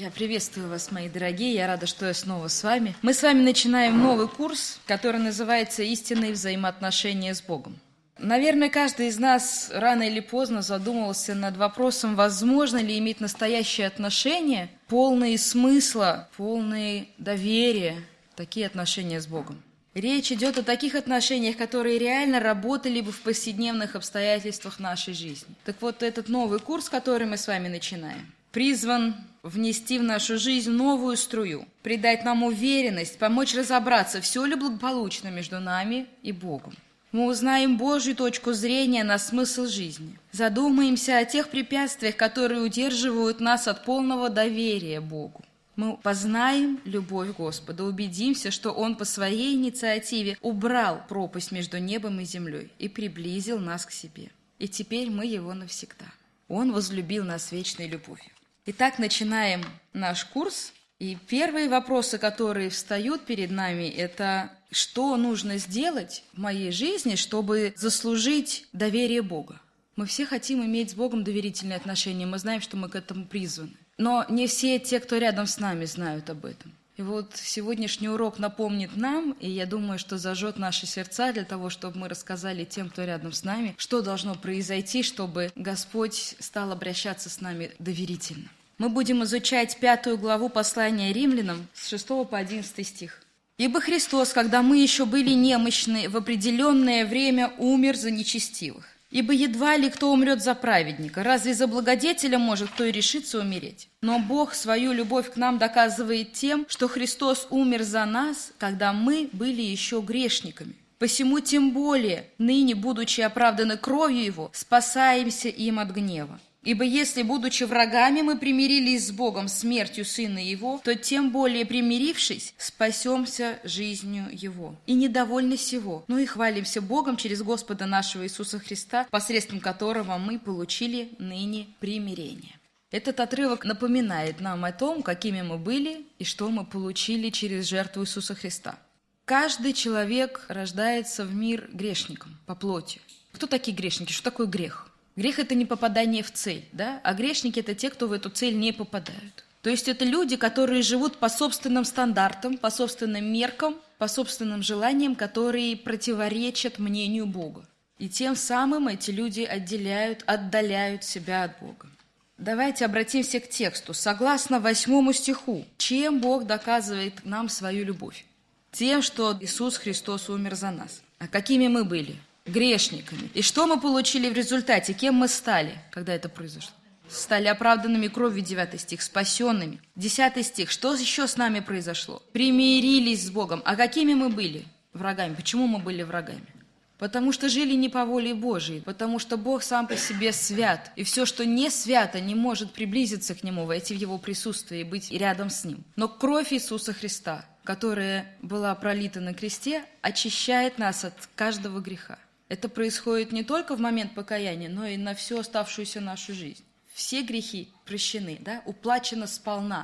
Я приветствую вас, мои дорогие, я рада, что я снова с вами. Мы с вами начинаем новый курс, который называется «Истинные взаимоотношения с Богом». Наверное, каждый из нас рано или поздно задумывался над вопросом, возможно ли иметь настоящие отношения, полные смысла, полные доверия, такие отношения с Богом. Речь идет о таких отношениях, которые реально работали бы в повседневных обстоятельствах нашей жизни. Так вот, этот новый курс, который мы с вами начинаем, призван внести в нашу жизнь новую струю, придать нам уверенность, помочь разобраться, все ли благополучно между нами и Богом. Мы узнаем Божью точку зрения на смысл жизни, задумаемся о тех препятствиях, которые удерживают нас от полного доверия Богу. Мы познаем любовь Господа, убедимся, что Он по своей инициативе убрал пропасть между небом и землей и приблизил нас к себе. И теперь мы Его навсегда. Он возлюбил нас вечной любовью. Итак, начинаем наш курс. И первые вопросы, которые встают перед нами, это что нужно сделать в моей жизни, чтобы заслужить доверие Бога. Мы все хотим иметь с Богом доверительные отношения, мы знаем, что мы к этому призваны. Но не все те, кто рядом с нами, знают об этом. И вот сегодняшний урок напомнит нам, и я думаю, что зажжет наши сердца для того, чтобы мы рассказали тем, кто рядом с нами, что должно произойти, чтобы Господь стал обращаться с нами доверительно. Мы будем изучать 5 главу послания Римлянам с 6 по 11 стих. «Ибо Христос, когда мы еще были немощны, в определенное время умер за нечестивых. Ибо едва ли кто умрет за праведника, разве за благодетеля может кто и решиться умереть? Но Бог свою любовь к нам доказывает тем, что Христос умер за нас, когда мы были еще грешниками. Посему тем более, ныне, будучи оправданы кровью Его, спасаемся им от гнева. Ибо если, будучи врагами, мы примирились с Богом смертью Сына Его, то тем более примирившись, спасемся жизнью Его. И недовольны сего, но и хвалимся Богом через Господа нашего Иисуса Христа, посредством которого мы получили ныне примирение». Этот отрывок напоминает нам о том, какими мы были и что мы получили через жертву Иисуса Христа. Каждый человек рождается в мир грешником по плоти. Кто такие грешники? Что такое грех? Грех – это не попадание в цель, да? А грешники – это те, кто в эту цель не попадают. То есть это люди, которые живут по собственным стандартам, по собственным меркам, по собственным желаниям, которые противоречат мнению Бога. И тем самым эти люди отдаляют себя от Бога. Давайте обратимся к тексту. Согласно 8 стиху, чем Бог доказывает нам свою любовь? Тем, что Иисус Христос умер за нас. А какими мы были? Грешниками. И что мы получили в результате? Кем мы стали, когда это произошло? Стали оправданными кровью, 9 стих, спасенными. 10 стих, что еще с нами произошло? Примирились с Богом. А какими мы были? Врагами. Почему мы были врагами? Потому что жили не по воле Божией, потому что Бог сам по себе свят. И все, что не свято, не может приблизиться к Нему, войти в Его присутствие и быть рядом с Ним. Но кровь Иисуса Христа, которая была пролита на кресте, очищает нас от каждого греха. Это происходит не только в момент покаяния, но и на всю оставшуюся нашу жизнь. Все грехи прощены, да? Уплачено сполна.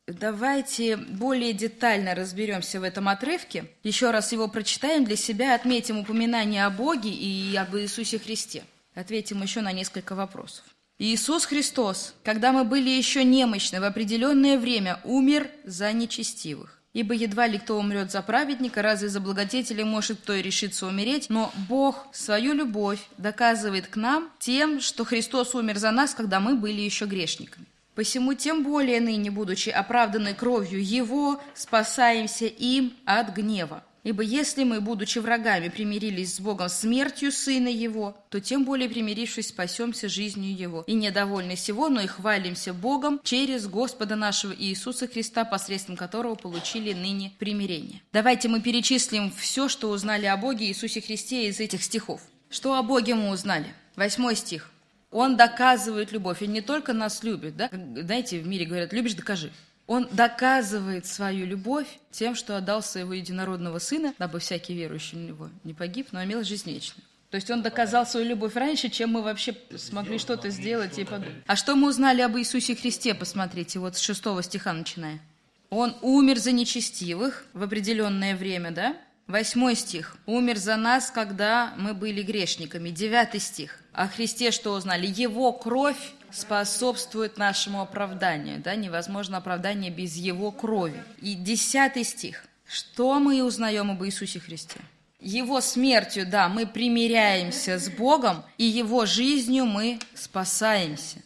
Давайте более детально разберемся в этом отрывке. Еще раз его прочитаем для себя, отметим упоминание о Боге и об Иисусе Христе. Ответим еще на несколько вопросов. Иисус Христос, когда мы были еще немощны, в определенное время умер за нечестивых. Ибо едва ли кто умрет за праведника, разве за благодетеля может кто и решиться умереть, но Бог свою любовь доказывает к нам тем, что Христос умер за нас, когда мы были еще грешниками. Посему тем более ныне, будучи оправданы кровью Его, спасаемся им от гнева. Ибо если мы, будучи врагами, примирились с Богом смертью Сына Его, то тем более примирившись, спасемся жизнью Его. И недовольны сего, но и хвалимся Богом через Господа нашего Иисуса Христа, посредством которого получили ныне примирение. Давайте мы перечислим все, что узнали о Боге Иисусе Христе из этих стихов. Что о Боге мы узнали? 8 стих. Он доказывает любовь, и не только нас любит, да? Знаете, в мире говорят, любишь – докажи. Он доказывает свою любовь тем, что отдал своего единородного Сына, дабы всякий верующий в Него не погиб, но имел жизнь вечную. То есть Он доказал свою любовь раньше, чем мы вообще смогли что-то сделать и подумать. А что мы узнали об Иисусе Христе? Посмотрите, вот с 6 стиха начиная. Он умер за нечестивых в определенное время, да? 8 стих. Умер за нас, когда мы были грешниками. 9 стих. О Христе что узнали? Его кровь способствует нашему оправданию. Да? Невозможно оправдание без Его крови. И 10 стих. Что мы узнаем об Иисусе Христе? Его смертью, да, мы примиряемся с Богом, и Его жизнью мы спасаемся.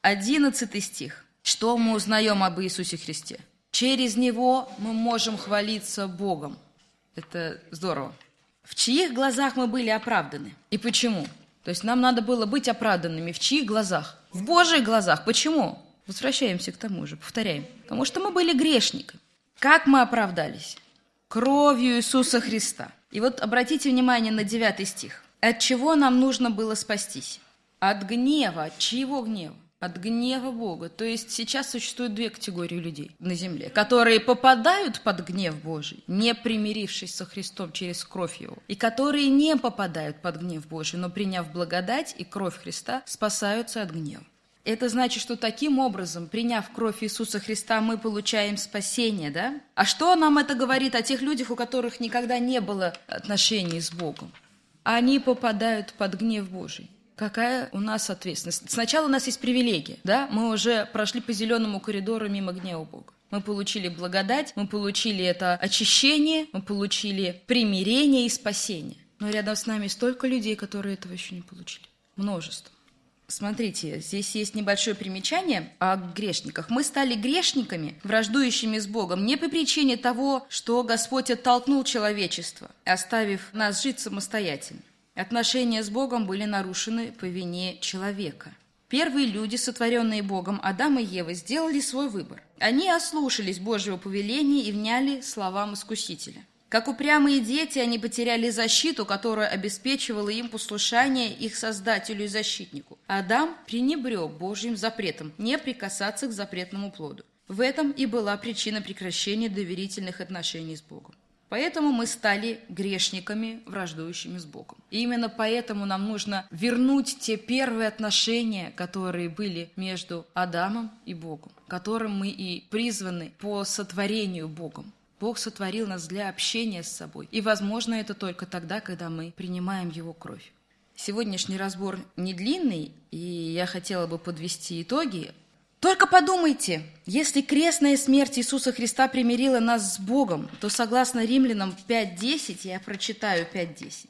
11 стих. Что мы узнаем об Иисусе Христе? Через Него мы можем хвалиться Богом. Это здорово. В чьих глазах мы были оправданы? И почему? То есть нам надо было быть оправданными. В чьих глазах? В Божьих глазах. Почему? Возвращаемся к тому же, повторяем. Потому что мы были грешниками. Как мы оправдались? Кровью Иисуса Христа. И вот обратите внимание на 9 стих. От чего нам нужно было спастись? От гнева. От чьего гнева? От гнева Бога. То есть сейчас существует 2 категории людей на земле, которые попадают под гнев Божий, не примирившись со Христом через кровь Его, и которые не попадают под гнев Божий, но приняв благодать и кровь Христа, спасаются от гнева. Это значит, что таким образом, приняв кровь Иисуса Христа, мы получаем спасение, да? А что нам это говорит о тех людях, у которых никогда не было отношений с Богом? Они попадают под гнев Божий. Какая у нас ответственность? Сначала у нас есть привилегия, да? Мы уже прошли по зеленому коридору мимо гнева Бога. Мы получили благодать, мы получили это очищение, мы получили примирение и спасение. Но рядом с нами столько людей, которые этого еще не получили. Множество. Смотрите, здесь есть небольшое примечание о грешниках. Мы стали грешниками, враждующими с Богом, не по причине того, что Господь оттолкнул человечество, оставив нас жить самостоятельно. Отношения с Богом были нарушены по вине человека. Первые люди, сотворенные Богом, Адам и Ева, сделали свой выбор. Они ослушались Божьего повеления и вняли словам Искусителя. Как упрямые дети, они потеряли защиту, которая обеспечивала им послушание их Создателю и Защитнику. Адам пренебрег Божьим запретом не прикасаться к запретному плоду. В этом и была причина прекращения доверительных отношений с Богом. Поэтому мы стали грешниками, враждующими с Богом. И именно поэтому нам нужно вернуть те первые отношения, которые были между Адамом и Богом, которым мы и призваны по сотворению Богом. Бог сотворил нас для общения с собой. И возможно это только тогда, когда мы принимаем Его кровь. Сегодняшний разбор не длинный, и я хотела бы подвести итоги. Только подумайте, если крестная смерть Иисуса Христа примирила нас с Богом, то согласно Римлянам 5:10, я прочитаю 5:10.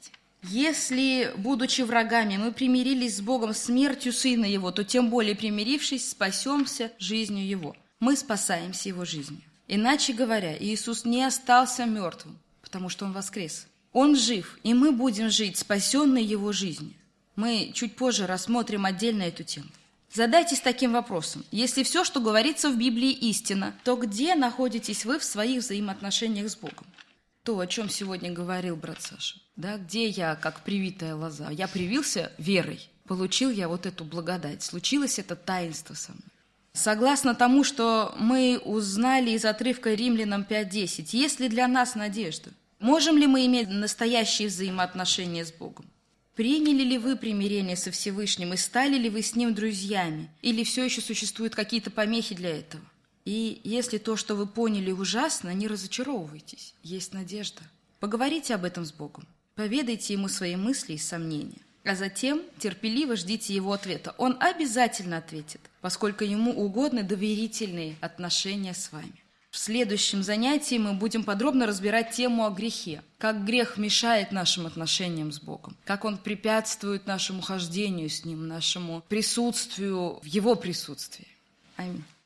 Если, будучи врагами, мы примирились с Богом смертью Сына Его, то тем более примирившись, спасемся жизнью Его. Мы спасаемся Его жизнью. Иначе говоря, Иисус не остался мертвым, потому что Он воскрес. Он жив, и мы будем жить, спасенные Его жизнью. Мы чуть позже рассмотрим отдельно эту тему. Задайтесь таким вопросом. Если все, что говорится в Библии, истина, то где находитесь вы в своих взаимоотношениях с Богом? То, о чем сегодня говорил брат Саша. Да, где я, как привитая лоза? Я привился верой. Получил я вот эту благодать. Случилось это таинство со мной. Согласно тому, что мы узнали из отрывка Римлянам 5:10, есть ли для нас надежда? Можем ли мы иметь настоящие взаимоотношения с Богом? Приняли ли вы примирение со Всевышним и стали ли вы с Ним друзьями? Или все еще существуют какие-то помехи для этого? И если то, что вы поняли, ужасно, не разочаровывайтесь, есть надежда. Поговорите об этом с Богом, поведайте Ему свои мысли и сомнения, а затем терпеливо ждите Его ответа. Он обязательно ответит, поскольку Ему угодны доверительные отношения с вами. В следующем занятии мы будем подробно разбирать тему о грехе, как грех мешает нашим отношениям с Богом, как он препятствует нашему хождению с Ним, нашему присутствию в Его присутствии. Аминь.